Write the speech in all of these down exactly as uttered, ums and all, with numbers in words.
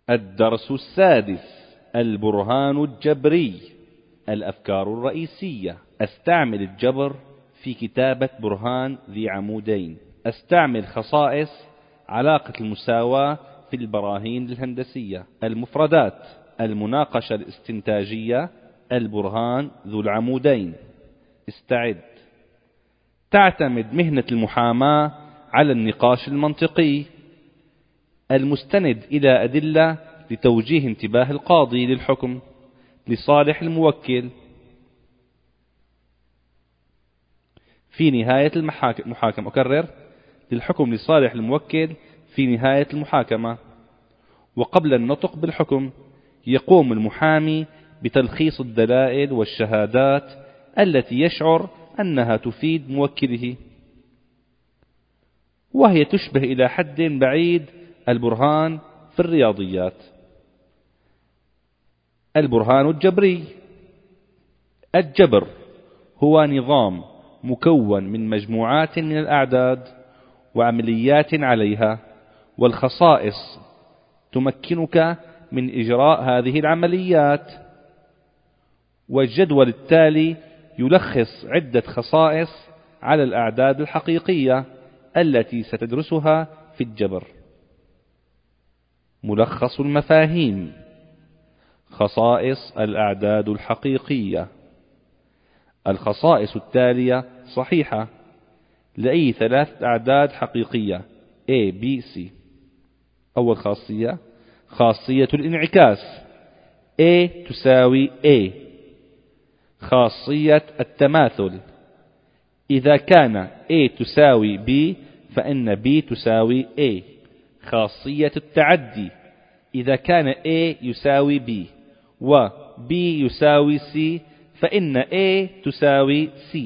الدرس السادس: البرهان الجبري. الأفكار الرئيسية: أستعمل الجبر في كتابة برهان ذي عمودين. أستعمل خصائص علاقة المساواة في البراهين الهندسية. المفردات: المناقشة الاستنتاجية، البرهان ذو العمودين. استعد. تعتمد مهنة المحاماة على النقاش المنطقي المستند إلى أدلة لتوجيه انتباه القاضي للحكم لصالح الموكل في نهاية المحاكمة. أكرر: للحكم لصالح الموكل في نهاية المحاكمة. وقبل النطق بالحكم يقوم المحامي بتلخيص الدلائل والشهادات التي يشعر أنها تفيد موكله، وهي تشبه إلى حد بعيد البرهان في الرياضيات. البرهان الجبري. الجبر هو نظام مكون من مجموعات من الأعداد وعمليات عليها، والخصائص تمكنك من إجراء هذه العمليات. والجدول التالي يلخص عدة خصائص على الأعداد الحقيقية التي ستدرسها في الجبر. ملخص المفاهيم: خصائص الأعداد الحقيقية. الخصائص التالية صحيحة لأي ثلاث أعداد حقيقية A B C. أول خاصية: خاصية الانعكاس. A تساوي A. خاصية التماثل: إذا كان A تساوي B فإن B تساوي A. خاصية التعدي: إذا كان A يساوي B و B يساوي C فإن A تساوي C.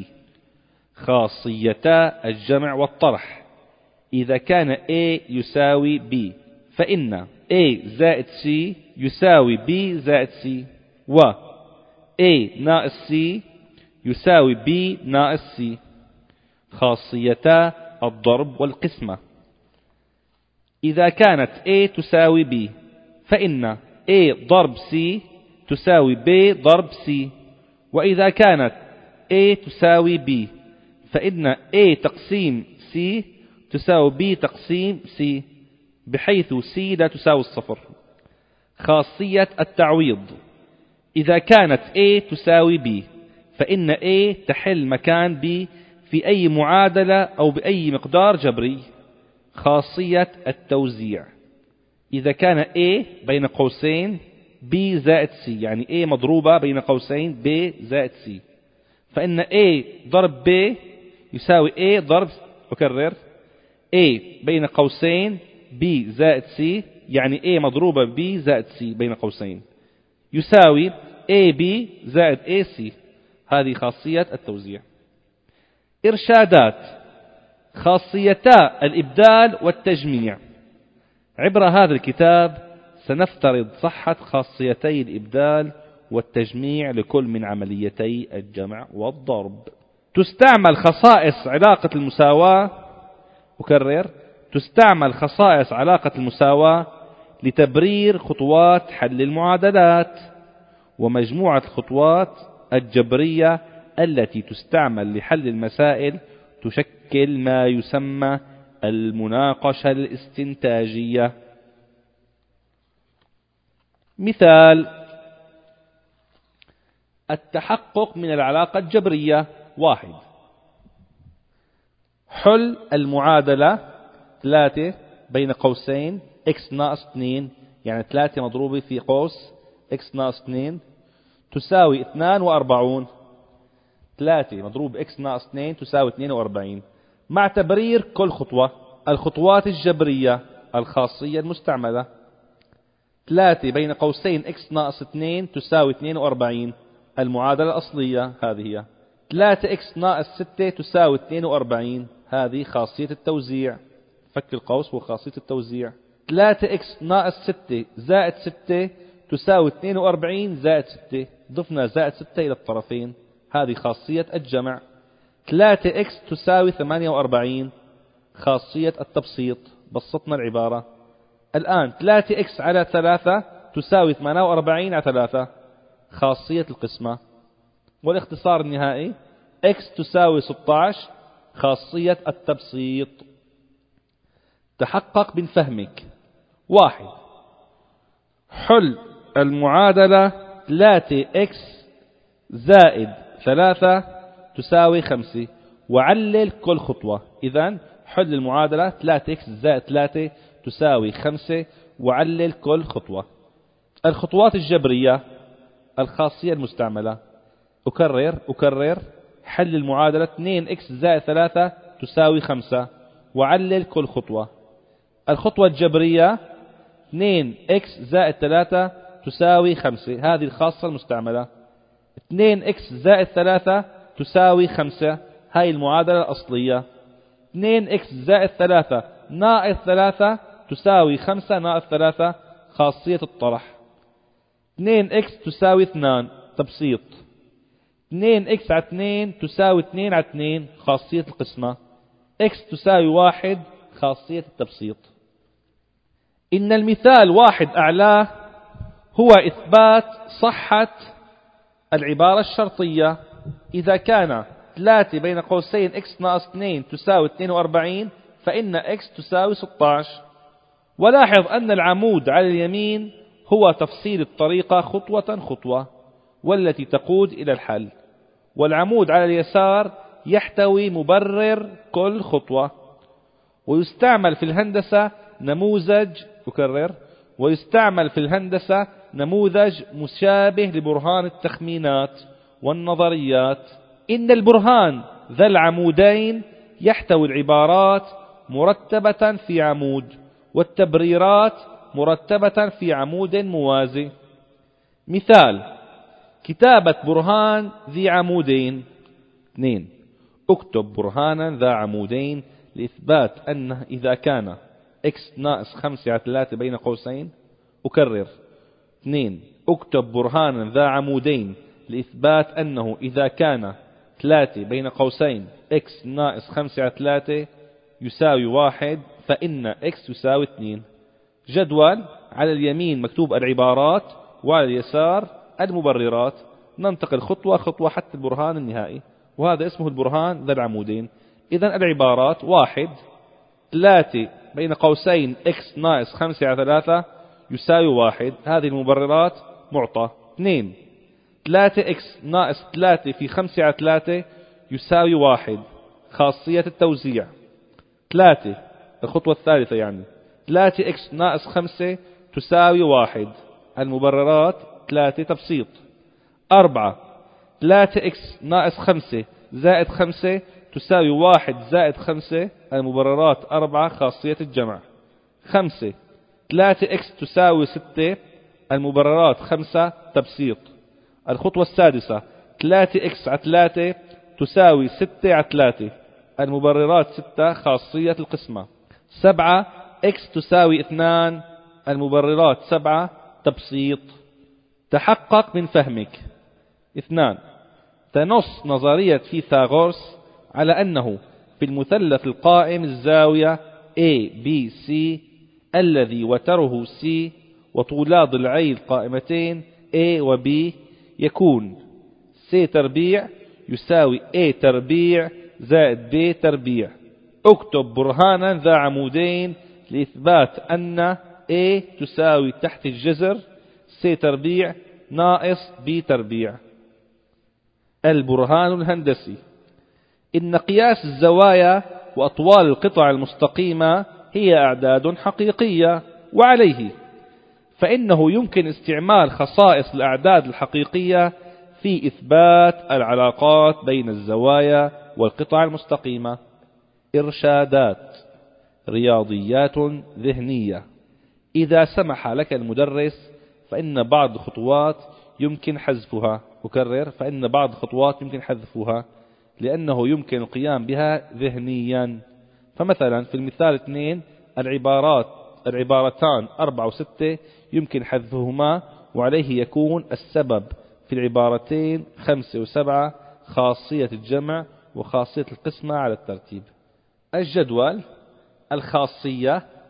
خاصيتا الجمع والطرح: إذا كان A يساوي B فإن A زائد C يساوي B زائد C، و A ناقص C يساوي B ناقص C. خاصيتا الضرب والقسمة: إذا كانت A تساوي B فإن A ضرب C تساوي B ضرب C، وإذا كانت A تساوي B فإن A تقسيم C تساوي B تقسيم C، بحيث C لا تساوي الصفر. خاصية التعويض: إذا كانت A تساوي B فإن A تحل مكان B في أي معادلة أو بأي مقدار جبري. خاصية التوزيع: إذا كان A بين قوسين B زائد C، يعني A مضروبة بين قوسين B زائد C، فإن A ضرب B يساوي A ضرب، أكرر، A بين قوسين B زائد C، يعني A مضروبة B زائد C بين قوسين يساوي A B زائد A C. هذه خاصية التوزيع. إرشادات: خاصيتا الإبدال والتجميع. عبر هذا الكتاب سنفترض صحة خاصيتي الإبدال والتجميع لكل من عمليتي الجمع والضرب. تستعمل خصائص علاقة المساواة، أكرر، تستعمل خصائص علاقة المساواة لتبرير خطوات حل المعادلات، ومجموعة الخطوات الجبرية التي تستعمل لحل المسائل تشكل ما يسمى المناقشة الاستنتاجية. مثال: التحقق من العلاقة الجبرية. واحد، حل المعادلة ثلاثة بين قوسين x ناقص اثنين، يعني ثلاثة مضروبة في قوس x ناقص اثنين تساوي اثنان وأربعون. ثلاثة مضروب x ناقص اثنين تساوي اثنين وأربعين، مع تبرير كل خطوة. الخطوات الجبرية الخاصية المستعملة: ثلاثة بين قوسين x ناقص اثنين تساوي اثنين وأربعين، المعادلة الأصلية هذه هي. ثلاثة x ناقص ستة تساوي اثنين وأربعين، هذه خاصية التوزيع، فك القوس وخاصية التوزيع. ثلاثة x ناقص ستة زائد ستة تساوي اثنين وأربعين زائد ستة، ضفنا زائد ستة إلى الطرفين، هذه خاصية الجمع. ثلاثة x تساوي ثمانية وأربعين، خاصية التبسيط، بسطنا العبارة. الآن ثلاثة إكس على ثلاثة تساوي ثمانية وأربعين على ثلاثة، خاصية القسمة. والاختصار النهائي إكس تساوي ستة عشر، خاصية التبسيط. تحقق من فهمك. واحد، حل المعادلة ثلاثة إكس زائد ثلاثة تساوي خمسة وعلل كل خطوة. إذن حل المعادلة ثلاثة إكس زائد ثلاثة تساوي خمسة وعلل كل خطوة. الخطوات الجبرية، الخاصية المستعملة. أكرر أكرر حل المعادلة اثنين إكس زائد ثلاثة تساوي خمسة وعلل كل خطوة. الخطوة الجبرية اثنين إكس زائد ثلاثة تساوي خمسة، هذه الخاصة المستعملة. اثنين إكس زائد ثلاثة تساوي خمسة، هاي المعادلة الأصلية. اثنين إكس زائد ثلاثة ناقص ثلاثة تساوي خمسة ناقص ثلاثة، خاصية الطرح. اثنين إكس تساوي اثنين، تبسيط. اثنين إكس على اثنين تساوي اثنين على اثنين، خاصية القسمة. إكس تساوي واحد، خاصية التبسيط. إن المثال واحد أعلاه هو إثبات صحة العبارة الشرطية. إذا كان ثلاثة بين قوسين إكس ناقص اثنين تساوي اثنين وأربعين فإن إكس تساوي ستة عشر. ولاحظ أن العمود على اليمين هو تفصيل الطريقة خطوة خطوة والتي تقود إلى الحل، والعمود على اليسار يحتوي مبرر كل خطوة. ويستعمل في الهندسة نموذج أكرر ويستعمل في الهندسة نموذج مشابه لبرهان التخمينات والنظريات. إن البرهان ذا العمودين يحتوي العبارات مرتبة في عمود والتبريرات مرتبة في عمود موازي. مثال: كتابة برهان ذي عمودين. اثنين، اكتب برهانا ذا عمودين لإثبات أنه إذا كان x ناقص خمسة على ثلاثة بين قوسين. أكرر. اثنين، اكتب برهانا ذا عمودين لإثبات أنه إذا كان ثلاثة بين قوسين x ناقص خمسة على ثلاثة يساوي واحد فإن x يساوي اثنين. جدول على اليمين مكتوب العبارات وعلى اليسار المبررات. ننتقل خطوة خطوة حتى البرهان النهائي، وهذا اسمه البرهان ذا العمودين. إذن العبارات: واحد، ثلاثة بين قوسين x ناقص خمسة على ثلاثة يساوي واحد، هذه المبررات معطى. اثنين، ثلاثة x ناقص ثلاثة في خمسة على ثلاثة يساوي واحد، خاصية التوزيع. ثلاثة، الخطوة الثالثة يعني، ثلاثة x ناقص خمسة تساوي واحد، المبررات ثلاثة، تبسيط. أربعة، ثلاثة x ناقص خمسة زائد خمسة تساوي واحد زائد خمسة، المبررات أربعة، خاصية الجمع. خمسة، ثلاثة x تساوي ستة، المبررات خمسة، تبسيط. الخطوة السادسة، ثلاثة x على ثلاثة تساوي ستة على ثلاثة، المبررات ستة، خاصية القسمة. سبعة، x تساوي اثنان، المبررات سبعة، تبسيط. تحقق من فهمك. اثنان، تنص نظرية فيثاغورس على أنه في المثلث القائم الزاوية A B C الذي وتره C وطولا ضلعي القائمتين A و B يكون C تربيع يساوي A تربيع زائد B تربيع. اكتب برهانا ذا عمودين لإثبات أن A تساوي تحت الجذر C تربيع ناقص B تربيع. البرهان الهندسي: إن قياس الزوايا وأطوال القطع المستقيمة هي أعداد حقيقية، وعليه فإنه يمكن استعمال خصائص الأعداد الحقيقية في إثبات العلاقات بين الزوايا والقطع المستقيمة. إرشادات رياضيات ذهنية: إذا سمح لك المدرس فإن بعض الخطوات يمكن حذفها. أكرر، فإن بعض الخطوات يمكن حذفها لأنه يمكن القيام بها ذهنيا. فمثلا في المثال اثنين، العبارات العبارتان أربعة وستة يمكن حذفهما، وعليه يكون السبب في العبارتين خمسة وسبعة، خاصية الجمع وخاصية القسمة على الترتيب. الجدول: الخاصية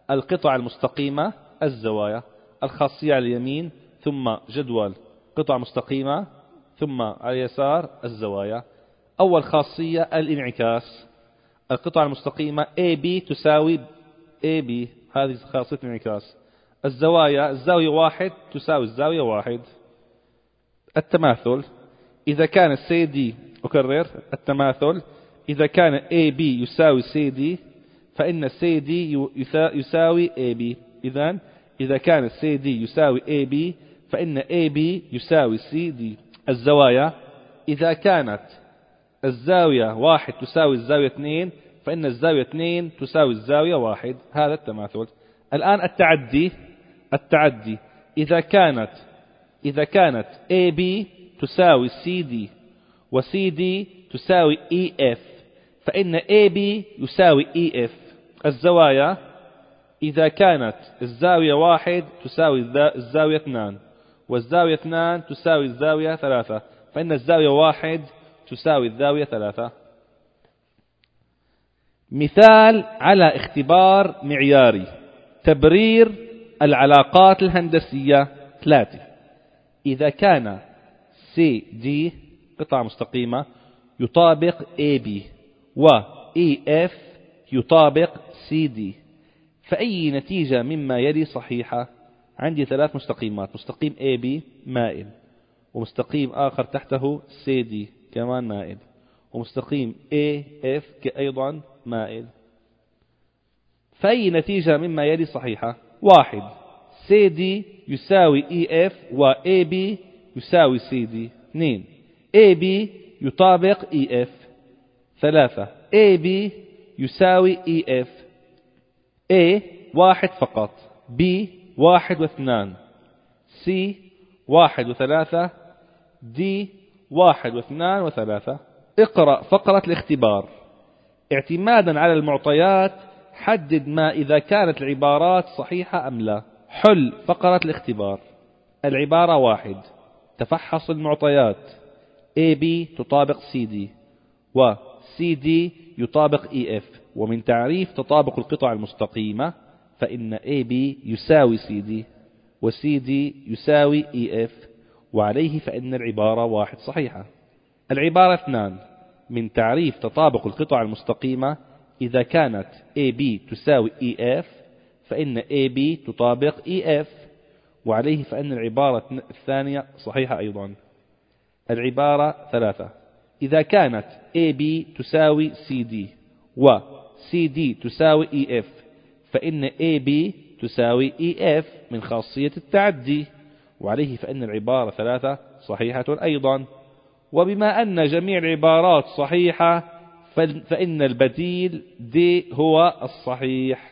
القطع المستقيمة الزوايا. الخاصية على اليمين ثم جدول قطع مستقيمة ثم على اليسار الزوايا. أول خاصية الانعكاس. القطع المستقيمة إيه بي تساوي إيه بي، هذه خاصية الانعكاس. الزوايا الزاوية واحد تساوي الزاوية واحد. التماثل إذا كان سي دي، أكرر التماثل إذا كان إيه بي يساوي سي دي فإن سي دي يساوي إيه بي. إذن إذا كان سي دي يساوي إيه بي فإن إيه بي يساوي سي دي. الزوايا إذا كانت الزاوية واحد تساوي الزاوية اثنين فإن الزاوية اثنين تساوي الزاوية واحد. هذا التماثل. الآن التعدي. التعدي إذا كانت إذا كانت إيه بي تساوي سي دي و سي دي تساوي إي إف فإن إيه بي يساوي إي إف. الزوايا إذا كانت الزاوية واحد تساوي الزاوية اثنان والزاوية اثنان تساوي الزاوية ثلاثة فإن الزاوية واحد تساوي الزاوية ثلاثة. مثال على اختبار معياري. تبرير العلاقات الهندسية ثلاثة. إذا كان سي دي قطعة مستقيمة يطابق إيه بي و إي إف يطابق سي دي فأي نتيجة مما يلي صحيحة؟ عندي ثلاث مستقيمات، مستقيم إيه بي مائل ومستقيم آخر تحته سي دي كمان مائل ومستقيم إيه إف أيضا مائل. فأي نتيجة مما يلي صحيحة؟ واحد سي دي يساوي إي إف و إيه بي يساوي سي دي. اثنين إيه بي يطابق إي إف. ثلاثة إيه بي يساوي إي إف. A واحد فقط، B واحد واثنان، C واحد وثلاثة، D واحد واثنان وثلاثة. اقرأ فقرة الاختبار. اعتمادا على المعطيات حدد ما إذا كانت العبارات صحيحة أم لا. حل فقرة الاختبار. العبارة واحد. تفحص المعطيات إيه بي تطابق سي دي و سي دي يطابق إي إف. ومن تعريف تطابق القطع المستقيمة فإن إيه بي يساوي سي دي و سي دي يساوي إي إف وعليه فإن العبارة واحد صحيحة. العبارة اثنان. من تعريف تطابق القطع المستقيمة إذا كانت إيه بي تساوي إي إف فإن إيه بي تطابق إي إف وعليه فإن العبارة الثانية صحيحة أيضا. العبارة ثلاثة. إذا كانت إيه بي تساوي سي دي و سي دي تساوي إي إف فإن إيه بي تساوي إي إف من خاصية التعدي وعليه فإن العبارة ثلاثة صحيحة أيضا. وبما أن جميع العبارات صحيحة فإن البديل دي هو الصحيح.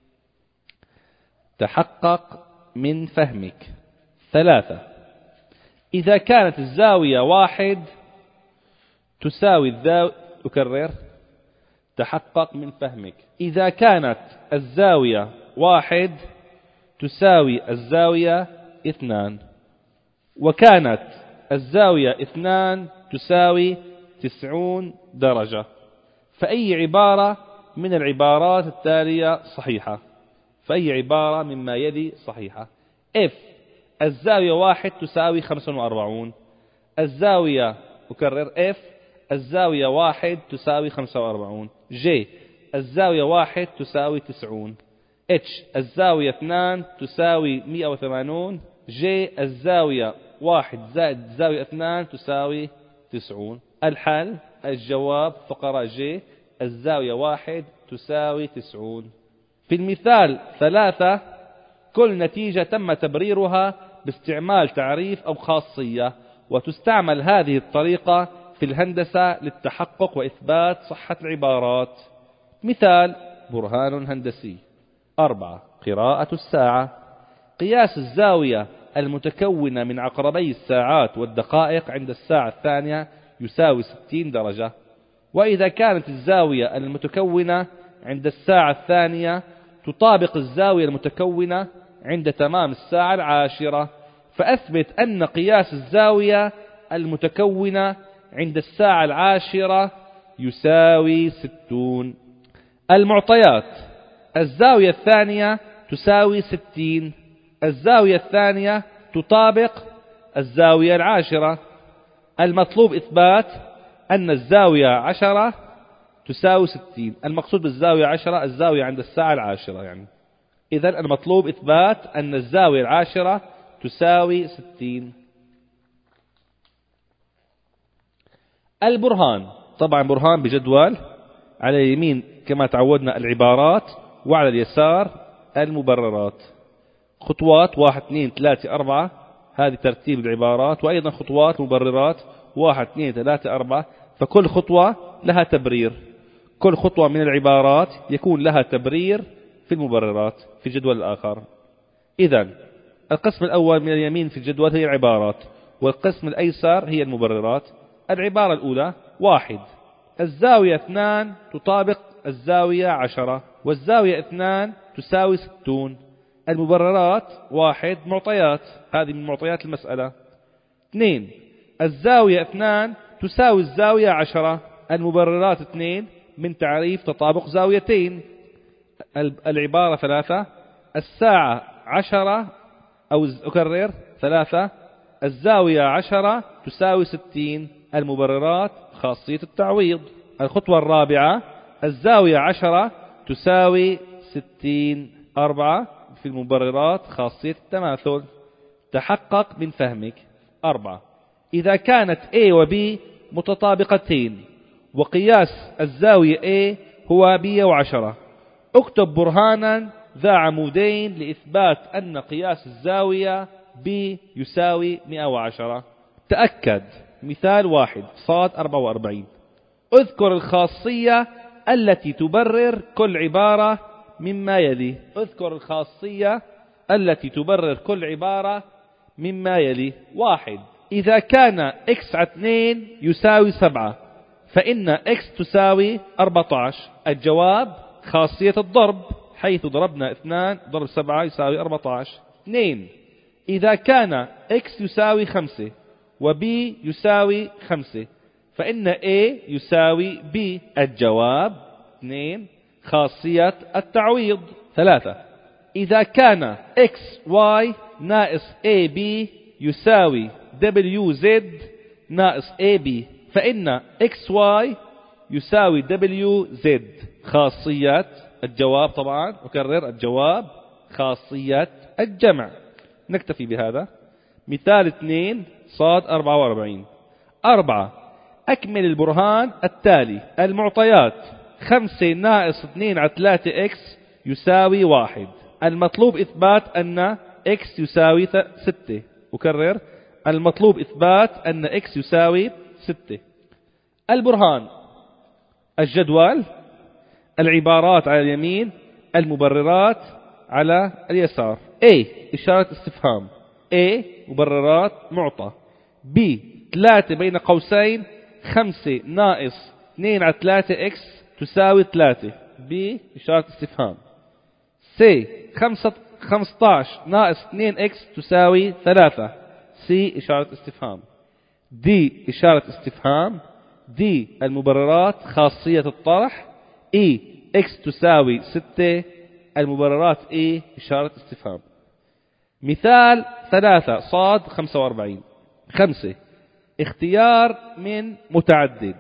تحقق من فهمك. ثلاثة. إذا كانت الزاوية واحد تساوي الزاوية أكرر. تحقق من فهمك. إذا كانت الزاوية واحد تساوي الزاوية اثنان وكانت الزاوية اثنان تساوي تسعون درجة فأي عبارة من العبارات التالية صحيحة؟ فأي عبارة مما يلي صحيحة؟ F الزاوية واحد تساوي خمسة وأربعون. الزاوية أكرر F الزاوية واحد تساوي خمسة وأربعون. J الزاوية واحد تساوي تسعون. H الزاوية اثنان تساوي مئة وثمانون. J الزاوية واحد زائد الزاوية اثنان تساوي تسعون. الحل الجواب فقرة J الزاوية واحد تساوي تسعون. في المثال ثلاثة كل نتيجة تم تبريرها باستعمال تعريف أو خاصية وتستعمل هذه الطريقة في الهندسة للتحقق وإثبات صحة العبارات. مثال برهان هندسي. أربعة. قراءة الساعة. قياس الزاوية المتكونة من عقربي الساعات والدقائق عند الساعة الثانية يساوي ستين درجة. وإذا كانت الزاوية المتكونة عند الساعة الثانية تطابق الزاوية المتكونة عند تمام الساعة العاشرة فأثبت أن قياس الزاوية المتكونة عند الساعة العاشرة يساوي ستون. المعطيات. الزاوية الثانية تساوي ستين. الزاوية الثانية تطابق الزاوية العاشرة. المطلوب إثبات أن الزاوية عشرة تساوي ستين. المقصود بالزاوية عشرة الزاوية عند الساعة العاشرة يعني. إذن المطلوب إثبات أن الزاوية العاشرة تساوي ستين. البرهان، طبعا برهان بجدول، على اليمين كما تعودنا العبارات، وعلى اليسار المبررات. خطوات واحد اثنين ثلاثة أربعة، هذه ترتيب العبارات، وأيضا خطوات مبررات واحد اثنين ثلاثة أربعة، فكل خطوة لها تبرير. كل خطوة من العبارات يكون لها تبرير في المبررات في الجدول الآخر. إذن القسم الأول من اليمين في الجدول هي العبارات، والقسم الأيسر هي المبررات. العبارة الأولى: واحد، الزاوية اثنان تطابق الزاوية عشرة، والزاوية اثنان تساوي ستون. المبررات: واحد، معطيات، هذه من معطيات المسألة. اثنين، الزاوية اثنان تساوي الزاوية عشرة. المبررات: اثنين، من تعريف تطابق زاويتين. العبارة ثلاثة، الساعة عشرة، أو أكرر ثلاثة، الزاوية عشرة تساوي ستين. المبررات: خاصية التعويض. الخطوة الرابعة: الزاوية عشرة تساوي ستين. أربعة، في المبررات خاصية التماثل. تحقق من فهمك. أربعة، إذا كانت A و B متطابقتين وقياس الزاوية A هو مئة وعشرة، اكتب برهانا ذا عمودين لإثبات أن قياس الزاوية B يساوي مئة وعشرة. تأكد. مثال واحد، صاد أربعة وأربعين. اذكر الخاصية التي تبرر كل عبارة مما يلي. اذكر الخاصية التي تبرر كل عبارة مما يلي. واحد، إذا كان x على اثنين يساوي سبعة فإن x تساوي أربعة عشر. الجواب: خاصية الضرب، حيث ضربنا اثنان ضرب سبعة يساوي أربعة عشر. اثنين، إذا كان x يساوي خمسة و b يساوي خمسة فإن a يساوي b. الجواب: اثنين، خاصية التعويض. ثلاثة، إذا كان xy ناقص ab يساوي wz ناقص ab فإن xy يساوي wz. خاصية الجواب، طبعا أكرر الجواب خاصية الجمع. نكتفي بهذا. مثال اثنين، صاد أربعة وأربعين. أربعة، أكمل البرهان التالي. المعطيات: خمسة ناقص اثنين على ثلاثة x يساوي واحد. المطلوب إثبات أن x يساوي ستة. أكرر، المطلوب إثبات أن x يساوي ستة. البرهان: الجدول، العبارات على اليمين، المبررات على اليسار. A إشارة استفهام. A مبررات معطى. B ثلاثة بين قوسين خمسة ناقص اثنين على ثلاثة x تساوي ثلاثة. B إشارة استفهام. C خمسة عشر ناقص اثنين x تساوي ثلاثة. C إشارة استفهام. D إشارة استفهام. D المبررات خاصية الطرح. E x تساوي ستة. المبررات E إشارة استفهام. مثال ثلاثة، صاد خمسة وأربعين. خمسة، اختيار من متعدد.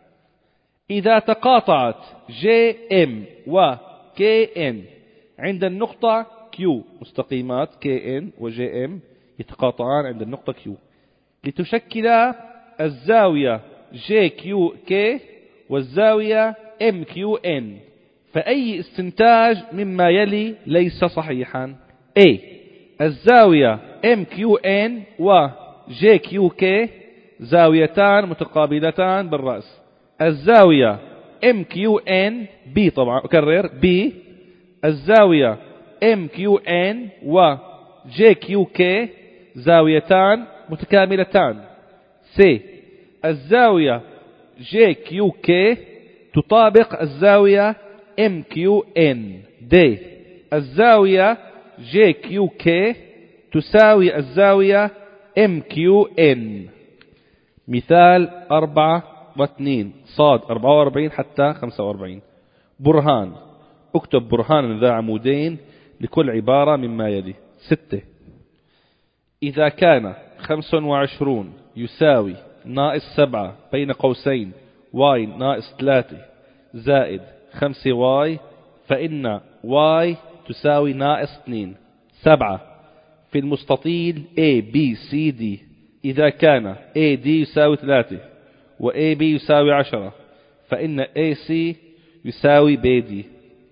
إذا تقاطعت جي إم و كي إن عند النقطة Q، مستقيمات كي إن و جي إم يتقاطعان عند النقطة Q، لتشكل الزاوية جي كيو كي والزاوية إم كيو إن، فأي استنتاج مما يلي ليس صحيحا؟ A، الزاوية إم كيو إن و جي كيو كي زاويتان متقابلتان بالرأس. الزاوية إم كيو إن B، طبعا أكرر B، الزاوية إم كيو إن و جي كيو كي زاويتان متكاملتان. C، الزاوية جي كيو كي تطابق الزاوية إم كيو إن. D، الزاوية جي كيو كي تساوي الزاوية إم كيو إن. مثال أربعة واثنين، صاد أربعة وأربعين حتى خمسة وأربعين. برهان: اكتب برهانا ذا عمودين لكل عبارة مما يلي. ستة. إذا كان خمس وعشرون يساوي ناقص سبعة بين قوسين واي ناقص ثلاثة زائد خمسة واي فإن واي تساوي ناقص اثنين. سبعة. في المستطيل A B C D إذا كان A D يساوي ثلاثة و A B يساوي عشرة فإن A C يساوي B D.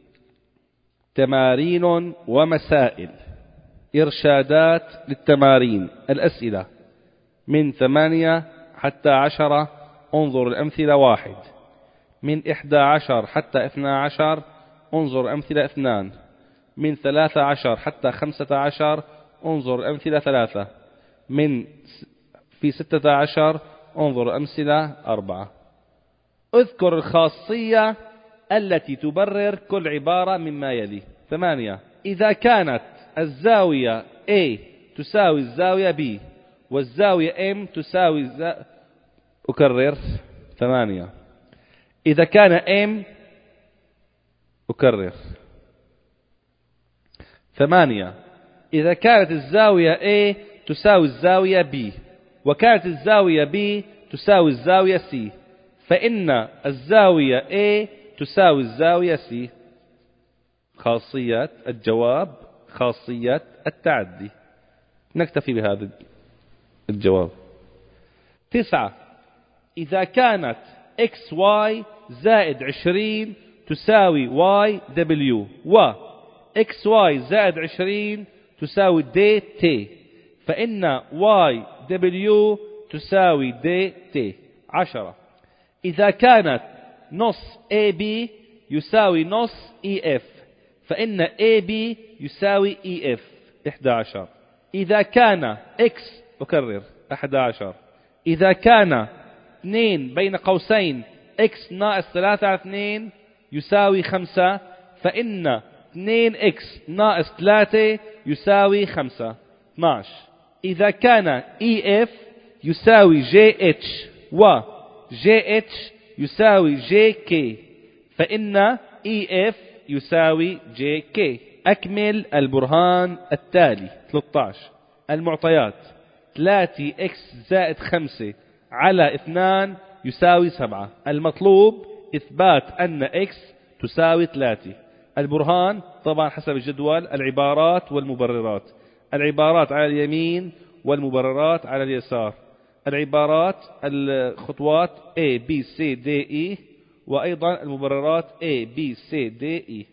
تمارين ومسائل. إرشادات للتمارين. الأسئلة من ثمانية حتى عشرة انظر الأمثلة واحد. من إحدى عشر حتى اثنا عشر انظر الأمثلة اثنان. من ثلاثة عشر حتى خمسة عشر انظر الأمثلة ثلاثة. من في ستة عشر انظر الأمثلة أربعة. اذكر الخاصية التي تبرر كل عبارة مما يلي. ثمانية. إذا كانت الزاوية A تساوي الزاوية B والزاوية M تساوي الزا... أكرر. ثمانية. إذا كان M أكرر. ثمانية. إذا كانت الزاوية A تساوي الزاوية B وكانت الزاوية B تساوي الزاوية C فإن الزاوية A تساوي الزاوية C. خاصية الجواب. خاصية التعدي. نكتفي بهذا الجواب. تسعة. إذا كانت إكس واي زائد عشرين تساوي واي دبليو و إكس واي زائد عشرين تساوي دي تي فإن واي دبليو تساوي دي تي. عشرة. إذا كانت نص إيه بي يساوي نص إي إف فإن إيه بي يساوي إي إف. إحدى عشر. إذا كان إكس أكرر. أحد عشر. إذا كان اثنين بين قوسين إكس ناقص ثلاثة على اثنين يساوي خمسة فإن اثنين إكس ناقص ثلاثة يساوي خمسة. اثناشر. إذا كان إي إف يساوي جي إتش و جي إتش يساوي جي كي فإن إي إف يساوي جي كي. أكمل البرهان التالي. ثلاثة عشر. المعطيات. ثلاثة إكس زائد خمسة على اثنان يساوي سبعة. المطلوب إثبات أن إكس تساوي ثلاثة. البرهان طبعا حسب الجدول. العبارات والمبررات. العبارات على اليمين والمبررات على اليسار. العبارات الخطوات A B C D E وأيضا المبررات A B C D E.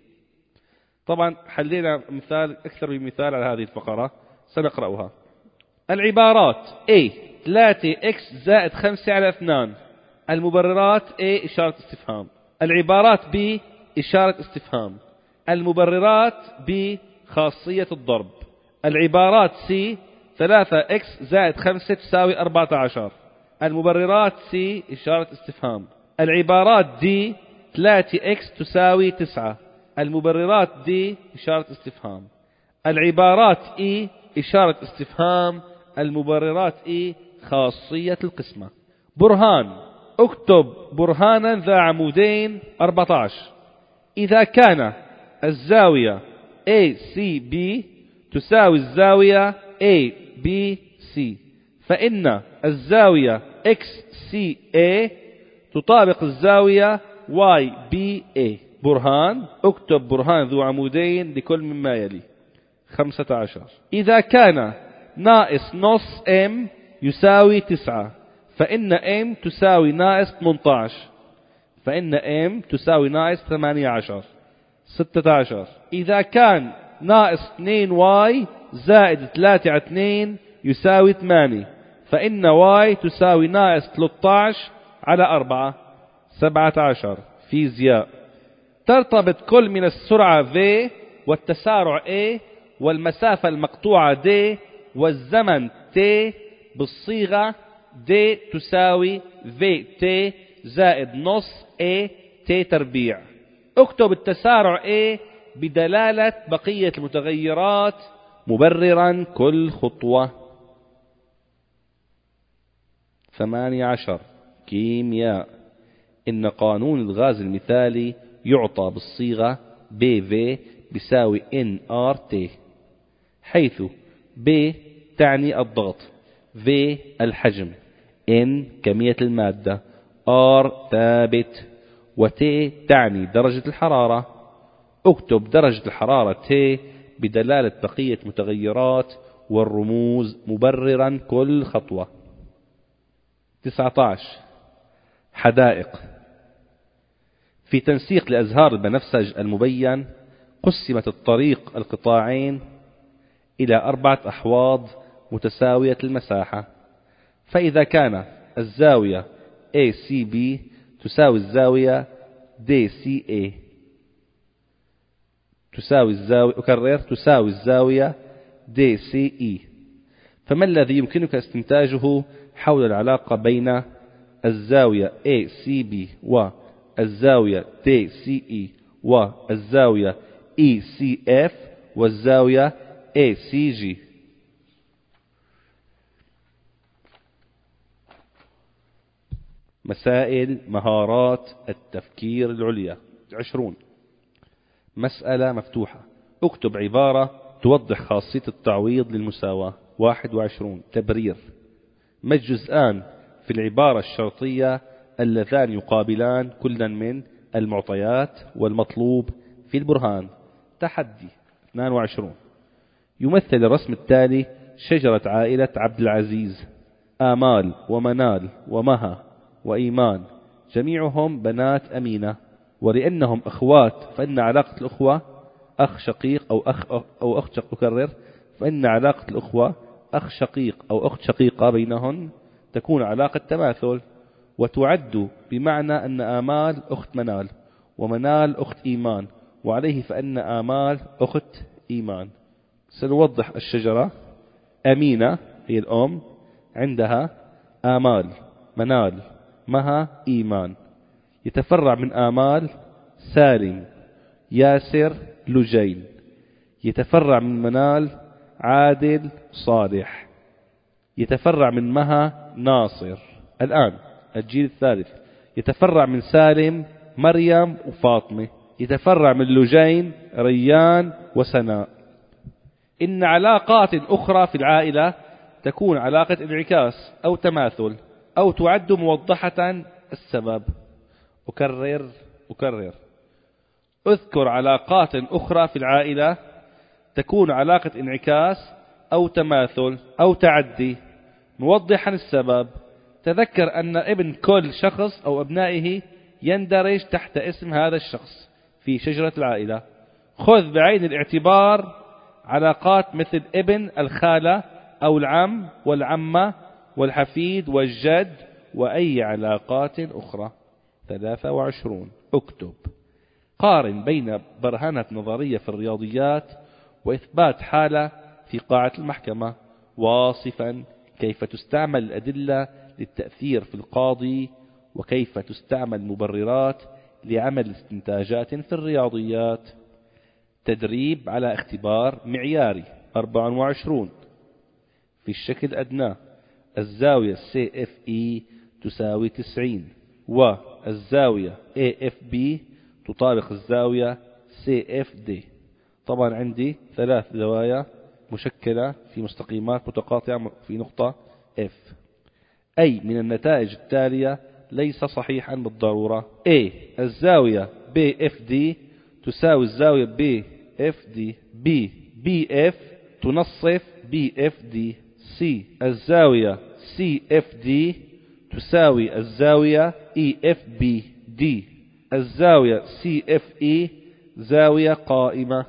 طبعا حلينا مثال أكثر من مثال على هذه الفقرة سنقرأها. العبارات A ثلاثة إكس زائد خمسة على اثنان. المبررات A إشارة استفهام. العبارات B إشارة استفهام. المبررات B خاصية الضرب. العبارات C ثلاثة إكس زائد خمسة تساوي أربعة عشر. المبررات C إشارة استفهام. العبارات D ثلاثة إكس تساوي تسعة. المبررات D إشارة استفهام. العبارات E إشارة استفهام. المبررات E خاصية القسمة. برهان. اكتب برهانا ذا عمودين. أربعة عشر. إذا كان الزاوية A C B تساوي الزاوية A B C فإن الزاوية X C A تطابق الزاوية Y B A. برهان. اكتب برهان ذو عمودين لكل مما يلي. خمسة عشر. إذا كان ناقص نص M يساوي تسعة فإن M تساوي ناقص ثمانية عشر فإن M تساوي ناقص ثمانية عشر. ستة عشر. إذا كان ناقص اثنين واي زائد ثلاثة على اثنين يساوي ثمانية فإن Y تساوي ناقص ثلاثة عشر على أربعة. سبعة عشر. فيزياء. ترتبط كل من السرعة V والتسارع A والمسافة المقطوعة D والزمن T بالصيغة D تساوي في تي زائد نص A T تربيع. اكتب التسارع A بدلالة بقية المتغيرات مبررا كل خطوة. ثمانية عشر. كيمياء. إن قانون الغاز المثالي يعطى بالصيغة بي في بيساوي إن آر تي، حيث ب تعني الضغط، في الحجم، إن كمية المادة، آر ثابت، وتي تعني درجة الحرارة. اكتب درجة الحرارة تي بدلالة بقية متغيرات والرموز مبررا كل خطوة. تسعة عشر حدائق. في تنسيق لأزهار البنفسج المبين قسمت الطريق القطاعين إلى أربعة أحواض متساوية المساحة، فإذا كان الزاوية إيه سي بي تساوي الزاوية دي سي إيه تساوي الزاوية أكرر تساوي الزاوية دي سي إي، فما الذي يمكنك استنتاجه حول العلاقة بين الزاوية إيه سي بي والزاوية دي سي إي والزاوية إي سي إف والزاوية إيه سي جي؟ مسائل مهارات التفكير العليا. عشرون مسألة مفتوحة. اكتب عبارة توضح خاصية التعويض للمساواة. واحد وعشرون تبرير. ما الجزءان في العبارة الشرطية اللذان يقابلان كلا من المعطيات والمطلوب في البرهان؟ تحدي. اثنان وعشرون يمثل الرسم التالي شجرة عائلة عبد العزيز: آمال ومنال ومها وإيمان، جميعهم بنات أمينة، ولأنهم أخوات فإن علاقة الأخوة أخ شقيق أو أخ أو أخت شقيق أكرر فإن علاقة الأخوة أخ شقيق أو أخت شقيقة بينهن تكون علاقة تماثل، وتعد بمعنى أن آمال أخت منال ومنال أخت إيمان، وعليه فإن آمال أخت إيمان. سنوضح الشجرة. أمينة هي الأم، عندها آمال، منال، مها، إيمان. يتفرع من آمال سالم، ياسر، لجين. يتفرع من منال عادل، صالح. يتفرع من مها ناصر. الآن الجيل الثالث يتفرع من سالم مريم وفاطمة. يتفرع من لجين ريان وسناء. إن علاقات أخرى في العائلة تكون علاقة انعكاس أو تماثل أو تعد موضحة السبب. أكرر أكرر اذكر علاقات أخرى في العائلة تكون علاقة انعكاس أو تماثل أو تعدي موضحا السبب. تذكر أن ابن كل شخص أو أبنائه يندرج تحت اسم هذا الشخص في شجرة العائلة. خذ بعين الاعتبار علاقات مثل ابن الخالة أو العم والعمة والحفيد والجد وأي علاقات أخرى. ثلاثة وعشرون اكتب قارن بين برهنة نظرية في الرياضيات وإثبات حالة في قاعة المحكمة، واصفا كيف تستعمل الأدلة للتأثير في القاضي وكيف تستعمل مبررات لعمل استنتاجات في الرياضيات. تدريب على اختبار معياري. أربعة وعشرون في الشكل أدناه الزاوية سي إف إي تساوي تسعين والزاوية إيه إف بي تطابق الزاوية سي إف دي. طبعا عندي ثلاث زوايا مشكلة في مستقيمات متقاطعة في نقطة F. أي من النتائج التالية ليس صحيحا بالضرورة. A الزاوية بي إف دي تساوي الزاوية بي إف دي. B بي إف تنصف بي إف دي. C الزاوية سي إف دي تساوي الزاوية إي إف بي. D الزاوية سي إف إي زاوية قائمة.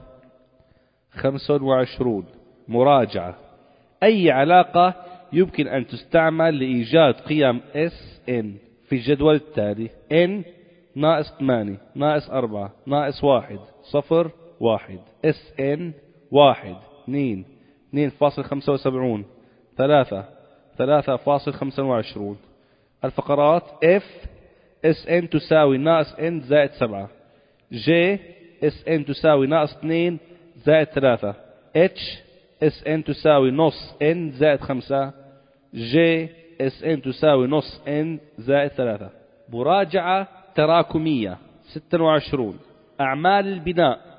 خمسة وعشرون مراجعة. أي علاقة يمكن أن تستعمل لإيجاد قيم إس إن في الجدول التالي: N ناقص ثمانية ناقص أربعة ناقص واحد صفر واحد. إس إن واحد اثنين اثنين فاصل خمسة وسبعين ثلاثة ثلاثة فاصل خمسة وعشرين. الفقرات F إس إن تساوي ناقص N زائد سبعة. J إس إن تساوي ناقص اثنين زائد ثلاثة. H إس إن تساوي نص N زائد خمسة. J إس إن تساوي نص N زائد ثلاثة. مراجعة تراكمية. ستة وعشرين أعمال البناء.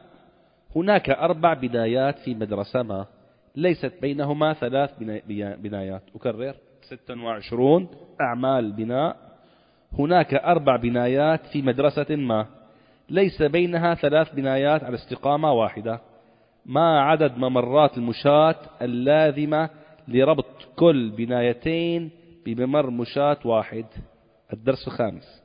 هناك أربع بنايات في مدرسة ما ليست بينهما ثلاث بنايات. أكرر: ستة وعشرون أعمال بناء. هناك أربع بنايات في مدرسة ما ليس بينها ثلاث بنايات على استقامة واحدة. ما عدد ممرات المشاة اللازمة لربط كل بنايتين بممر مشاة واحد؟ الدرس الخامس: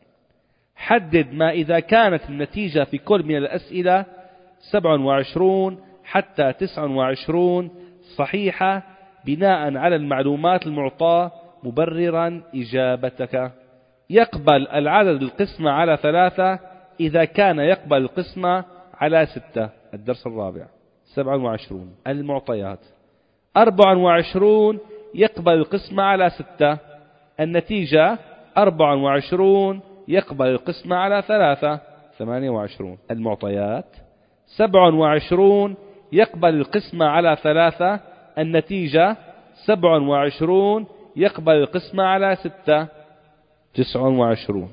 حدد ما إذا كانت النتيجة في كل من الأسئلة سبعة وعشرون حتى تسعة وعشرين صحيحة بناء على المعلومات المعطاة مبررا إجابتك. يقبل العدد القسمة على ثلاثة إذا كان يقبل القسمة على ستة. الدرس الرابع: سبعة وعشرون المعطيات. أربعة وعشرون يقبل القسمة على ستة. النتيجة أربعة وعشرون يقبل القسمة على ثلاثة. ثمانية وعشرون المعطيات. سبعة وعشرون يقبل القسمة على ثلاثة. النتيجة سبعة وعشرون يقبل القسمة على ستة. تسعة وعشرون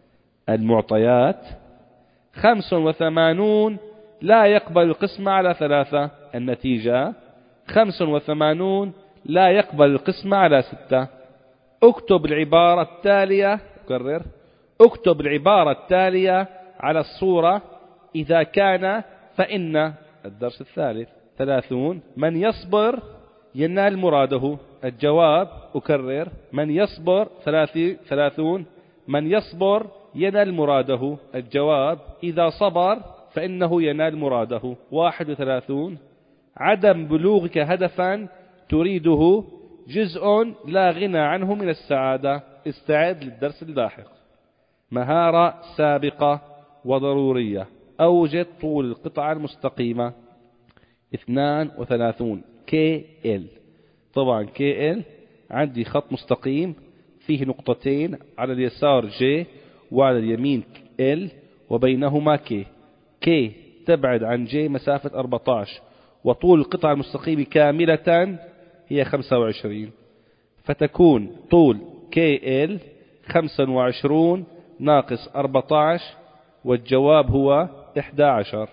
المعطيات. خمس وثمانون لا يقبل القسمة على ثلاثة. النتيجة خمس وثمانون لا يقبل القسمة على ستة. اكتب العبارة التالية أكرر اكتب العبارة التالية على الصورة إذا كان فإن. الدرس الثالث: ثلاثون من يصبر ينال مراده. الجواب: أكرر من يصبر. ثلاثون من يصبر ينال مراده. الجواب: إذا صبر فإنه ينال مراده. واحد وثلاثون عدم بلوغك هدفا تريده جزء لا غنى عنه من السعادة. استعد للدرس اللاحق. مهارة سابقة وضرورية: أوجد طول القطعة المستقيمة. اثنان وثلاثون كي إل. طبعا كي إل عندي خط مستقيم فيه نقطتين على اليسار جي وعلى اليمين إل وبينهما كي. كي تبعد عن جي مسافة أربعة عشر وطول القطعة المستقيمة كاملة هي خمسة وعشرين، فتكون طول كي إل خمسة وعشرين ناقص أربعة عشر والجواب هو إحدى عشر.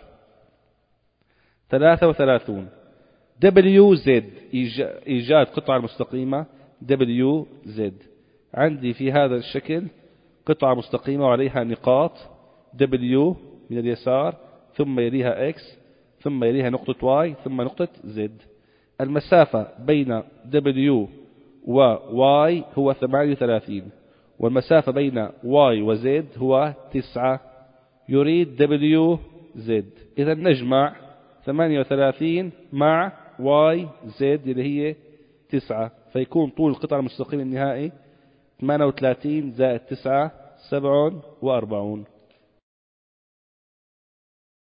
ثلاثة وثلاثون دبليو زد إيجاد قطعة مستقيمة. دبليو زد عندي في هذا الشكل قطعة مستقيمة وعليها نقاط دبليو من اليسار ثم يليها X ثم يليها نقطة Y ثم نقطة Z. المسافة بين دبليو و Y هو ثمانية وثلاثين والمسافة بين Y و Z هو تسعة. يريد دبليو زد. إذا نجمع ثمانية وثلاثين مع Y Z اللي هي تسعة فيكون طول القطعة المستقيمة النهائي ثمانية وثلاثين زائد تسعة سبعة وأربعين.